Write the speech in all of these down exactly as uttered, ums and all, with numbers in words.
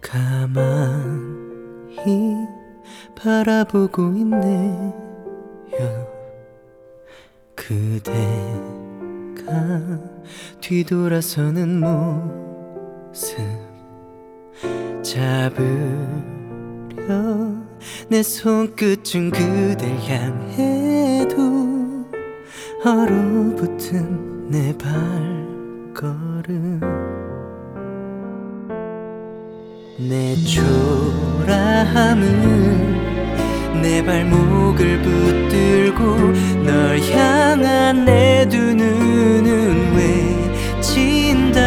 가만히 바라보고 있네요. 그대가 뒤돌아서는 모습 잡으려 내 손끝은 그댈 향해도 얼어붙은 내 발걸음, 내 초라함은 내 발목을 붙들고 널 향한 내 두 눈은 외친다.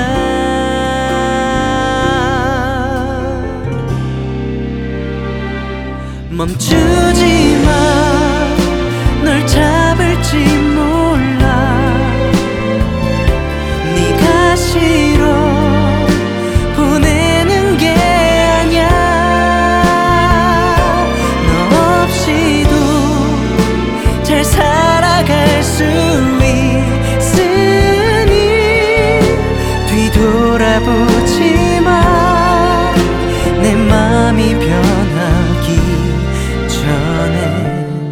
멈추지 마, 널 잡을지 몰라. 네가 싫어 보내는 게 아냐. 너 없이도 잘 살아갈 수 있으니 뒤돌아보지 마. 내 맘이 변하기 전에.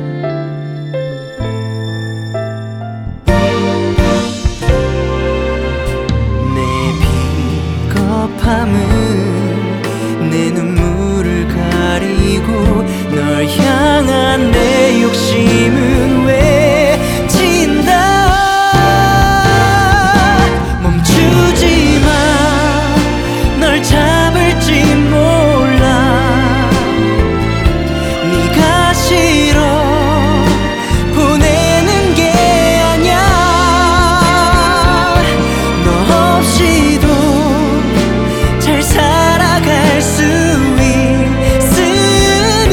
내 눈물을 가리고 널 향한 내 욕심은 외친다. 멈추지 마, 널 잡을지 몰라. 네가 싫어 보내는 게 아냐. 너 없이도 잘 살아갈 수 있으니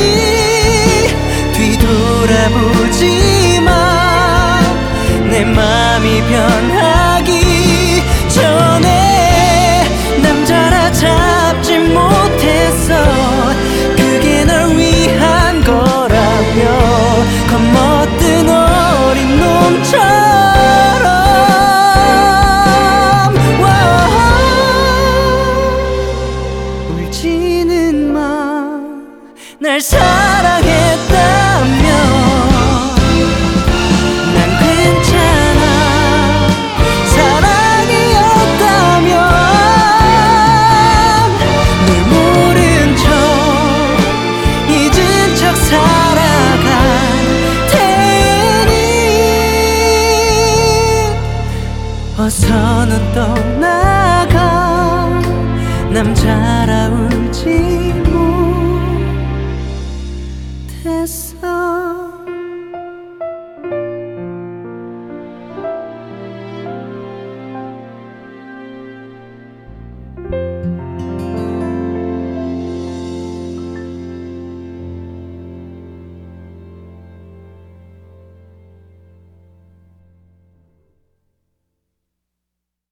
뒤돌아보지 마. 내 맘이 변하기 전에. 남자라 잡지 못했어, 그게 널 위한 거라며. 겁먹던 어린 놈처럼 울지는 마. 날 사랑했다면 난 괜찮아. 사랑이었다면 널 모른 척 잊은 척 살아갈 테니 어서 넌 떠나가. 남자라 울지 못했어.